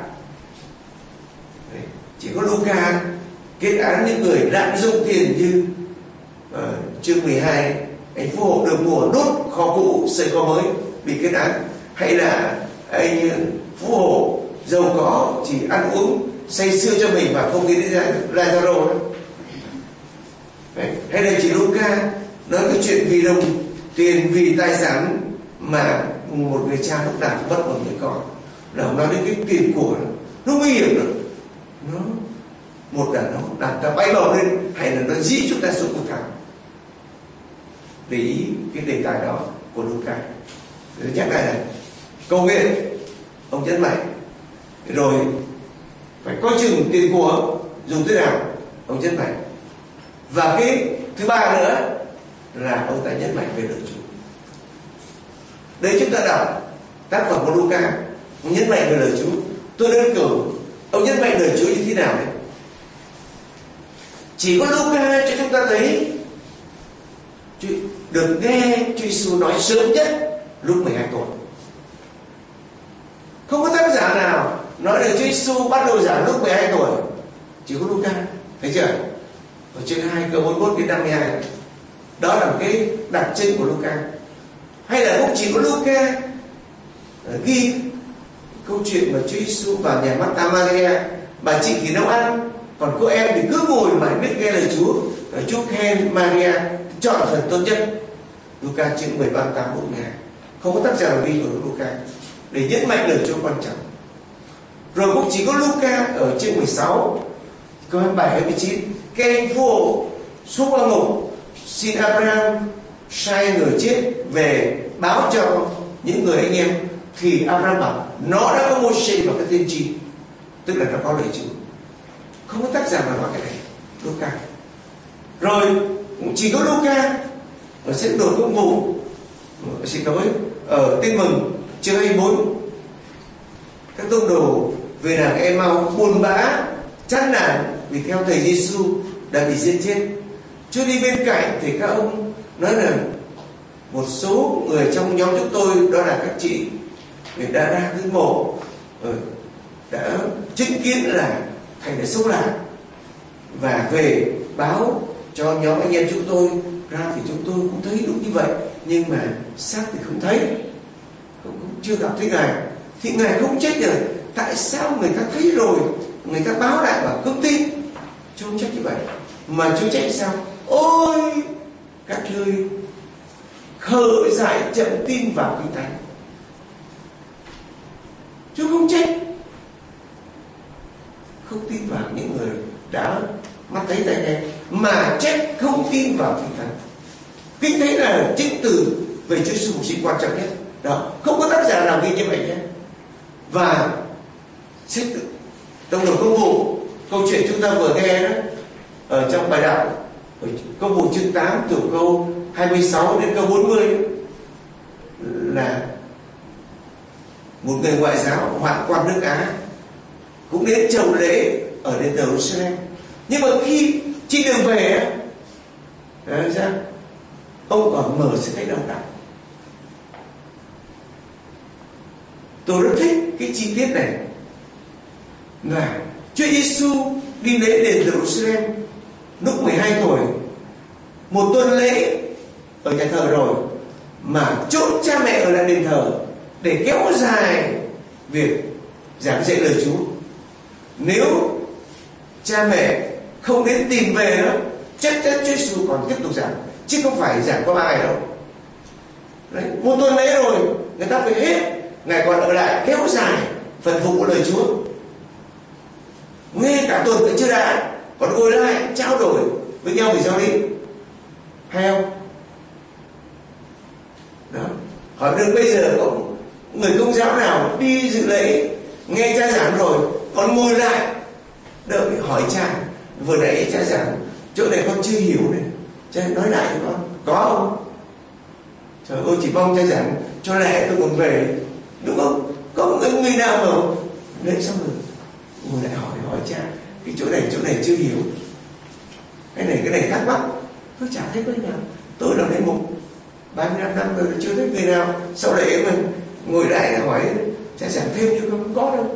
Chỉ có Luca kết án những người lạm dụng tiền như chương 12 anh phú hộ được mùa đốt kho cũ xây kho mới bị kết án, hay là anh phú hộ giàu có chỉ ăn uống say sưa cho mình và không nghĩ đến Lazaro đó. Hay là chỉ Luca nói cái chuyện vì đồng tiền, vì tài sản mà một người cha lúc nào cũng mất một người con. Là ông nói đến cái tiền của nó nguy hiểm lắm. Nó một là nó làm ta bay bổng lên, hay là nó dĩ chúng ta xuống vực thẳm. Để ý cái đề tài đó của Luca. Chắc lại là cầu nguyện ông nhấn mạnh, rồi phải coi chừng tiền của dùng thế nào ông nhấn mạnh. Và cái thứ ba nữa là ông ta nhấn mạnh về lời Chúa. Đấy, chúng ta đọc tác phẩm của Luca, ông nhấn mạnh về lời Chúa. Tôi đơn cử ông nhấn mạnh lời Chúa như thế nào đấy. Chỉ có Luca cho chúng ta thấy được nghe Chúa Giêsu nói sớm nhất lúc 12 tuổi. Không có tác giả nào nói được Chúa Giêsu bắt đầu giảng lúc 12 tuổi, chỉ có Luca. Thấy chưa? Ở chương 2 câu 41 đến 52. Đó là cái đặc trưng của Luca. Hay là cũng chỉ có Luca ghi câu chuyện mà Chúa Giêsu vào nhà Marta Maria, bà chị thì nấu ăn, còn cô em thì cứ ngồi mà biết nghe lời Chúa. Chúa khen Maria chọn phần tốt nhất. Luca chương 13 8-42. Không có tác giả nào ghi của Luca để nhấn mạnh lời Chúa quan trọng. Rồi cũng chỉ có Luca ở chương 16 câu 27-29. Các anh phú hộ xuống qua ngục xin Abraham sai người chết về báo cho những người anh em, thì Abraham bảo nó đã có Môi-se và các tiên tri, tức là nó có lời Chúa. Không có tác giả nào nói cái này. Luca. Rồi chỉ có Luca ở sách Đồ Công vụ, xin lỗi, ở Tin Mừng chương 24, các tông đồ về làng Emau buồn bã chán nản vì theo thầy Giêsu đã bị giết chết. Chưa đi bên cạnh thì các ông nói là một số người trong nhóm chúng tôi, đó là các chị, người đã ra cái mộ, đã chứng kiến là thầy đã sống lại và về báo cho nhóm anh em chúng tôi ra thì chúng tôi cũng thấy đúng như vậy, nhưng mà xác thì không thấy, cũng chưa gặp thấy Ngài. Thì Ngài không trách được. Tại sao người ta thấy rồi, người ta báo lại bảo không tin? Chúa không trách như vậy, mà Chúa trách sao? Ôi các ngươi khờ dại chậm tin vào Kinh Thánh. Chúa không trách không tin vào những người đã mắt thấy tai nghe, mà trách không tin vào Kinh Thánh. Kinh Thánh là chứng từ về Chúa Giêsu Mục Sinh quan trọng nhất. Đó, không có tác giả nào ghi như vậy nhé. Và xét trong Luật Công vụ, câu chuyện chúng ta vừa nghe đó, ở trong bài đạo Công vụ chương 8 từ câu 26 đến câu 40 là một người ngoại giáo hoạn quan nước Á cũng đến chầu lễ ở đền thờ Jerusalem. Nhưng mà khi trên đường về ra ông ở mở sẽ thấy đồng đọc. Tôi rất thích cái chi tiết này là Chúa Giêsu đi lễ đền Jerusalem lúc 12 tuổi, một tuần lễ ở nhà thờ rồi mà chốt cha mẹ ở lại đền thờ để kéo dài việc giảng dạy lời Chúa. Nếu cha mẹ không đến tìm về đó, chắc chắn Chúa Giêsu còn tiếp tục giảng, chứ không phải giảng có 3 ngày đâu. Đấy, một tuần lễ rồi người ta phải hết, Ngài còn ở lại kéo dài phần phục của lời Chúa. Nghe cả tuần vẫn chưa đã, còn ngồi lại trao đổi với nhau về giáo lý, hay không? Đó. Hỏi được bây giờ có người Công giáo nào đi dự lễ nghe cha giảng rồi còn ngồi lại đợi hỏi cha, vừa nãy cha giảng chỗ này con chưa hiểu này, cha nói lại cho con, có không? Trời ơi, chỉ mong cha giảng cho lẹ tôi còn về, đúng không? Có người nào mà lễ xong rồi ngồi lại hỏi cha cái chỗ này chưa hiểu, cái này thắc mắc, tôi chả thấy có nào. Tôi làm đến 35 năm rồi chưa thấy người nào sau lễ mình ngồi lại hỏi cha giảng thêm chứ không có đâu.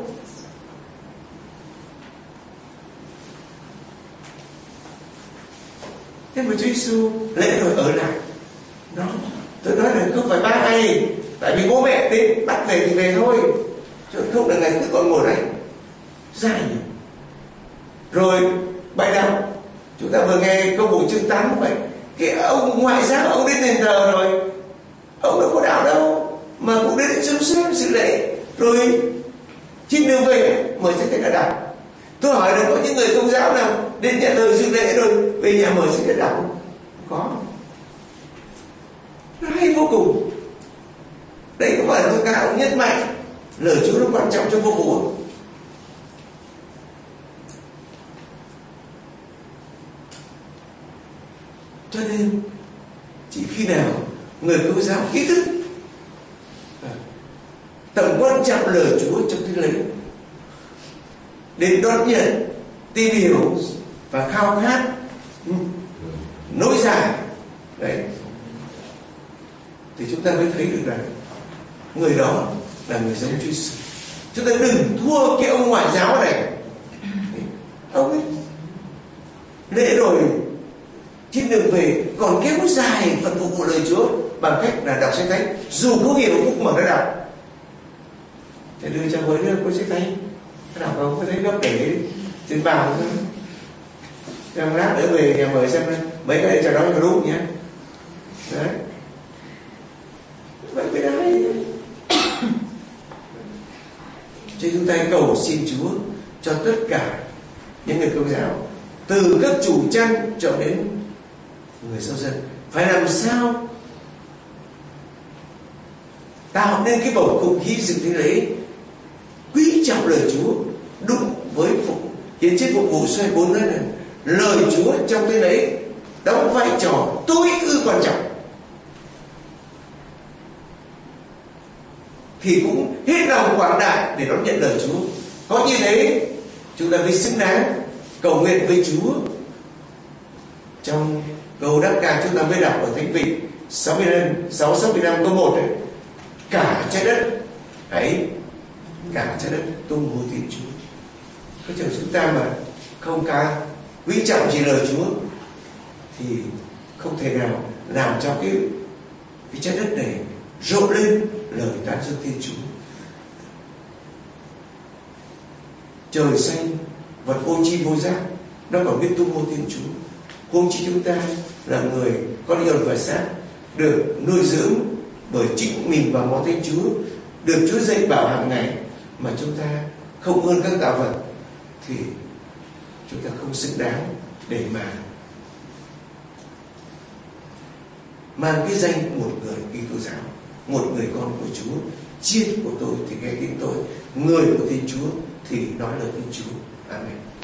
Thế mà Chúa Giêsu lễ rồi ở lại. Đó, tôi nói là không phải 3 ngày, tại vì bố mẹ đến bắt về thì về thôi, chứ không là ngày cứ còn ngồi đây dài. Rồi bài đạo chúng ta vừa nghe Công vụ chương 8 vậy, cái ông ngoại giáo ông đến đền thờ rồi, ông đâu có đạo đâu mà cũng đến Jerusalem dự lễ, rồi trên đường về mới sẽ thấy là đạo. Tôi hỏi là có những người Công giáo nào đến nhà thờ dự lễ rồi về nhà mở sẽ thấy đạo không? Có. Nó hay vô cùng. Đây có phải là tôi cao nhất mạnh lời Chúa nó quan trọng cho vô vụ. Cho nên chỉ khi nào người Công giáo ý thức tầm quan trọng lời Chúa trong thánh lễ, để đón nhận, tìm hiểu và khao khát nối dài đấy, thì chúng ta mới thấy được rằng người đó là người giống Chúa Giêsu. Chúng ta đừng thua cái ông ngoại giáo này. Ông ấy lễ rồi trên đường về còn kéo dài phần phục vụ lời Chúa bằng cách là đọc sách thánh, dù không hiểu cũng mở ra đọc. Thì đưa cho với đưa cuốn sách thánh, đọc không có thấy gấp để trên bàn thôi. Trong lát nữa về nhà mời xem mấy cái cho đó cho đúng nhé. Đấy. Vậy mới đấy. Chứ chúng ta cầu xin Chúa cho tất cả những người Công giáo, từ các chủ chăn cho đến người giáo dân, phải làm sao tạo nên cái bầu không khí dự thánh lễ quý trọng lời Chúa, đúng với hiến trên phục vụ xoay 4 nói là lời Chúa trong thánh lễ đóng vai trò tối ưu quan trọng, thì cũng hết lòng quảng đại để đón nhận lời Chúa. Có như thế chúng ta mới xứng đáng cầu nguyện với Chúa. Trong câu đáp ca chúng ta mới đọc ở Thánh Vị 665 câu 1 ấy, cả trái đất hãy cả trái đất tung hô tiếng Chúa. Có chừng chúng ta mà không ca quý trọng chỉ lời Chúa thì không thể nào làm cho cái trái đất này rộ lên lời tán dương Thiên Chúa. Trời xanh, vật vô tri vô giác, nó còn biết tung hô Thiên Chúa. Huống chi chúng ta là người có linh hồn và xác, được nuôi dưỡng bởi chính mình và máu Thiên Chúa, được Chúa dạy bảo hàng ngày, mà chúng ta không hơn các tạo vật, thì chúng ta không xứng đáng để mà mang cái danh một người Kitô giáo, một người con của Chúa. Chiên của tôi thì nghe tiếng tôi, người của Thiên Chúa thì nói lời Thiên Chúa. Amen.